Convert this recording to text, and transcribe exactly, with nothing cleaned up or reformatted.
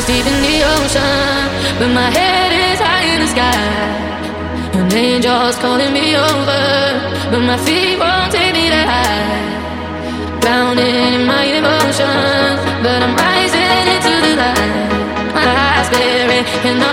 deep in the ocean, but my head is high in the sky. An angel's calling me over, but my feet won't take me that high. Drowning in my emotions, but I'm rising into the light. My eyes staring, and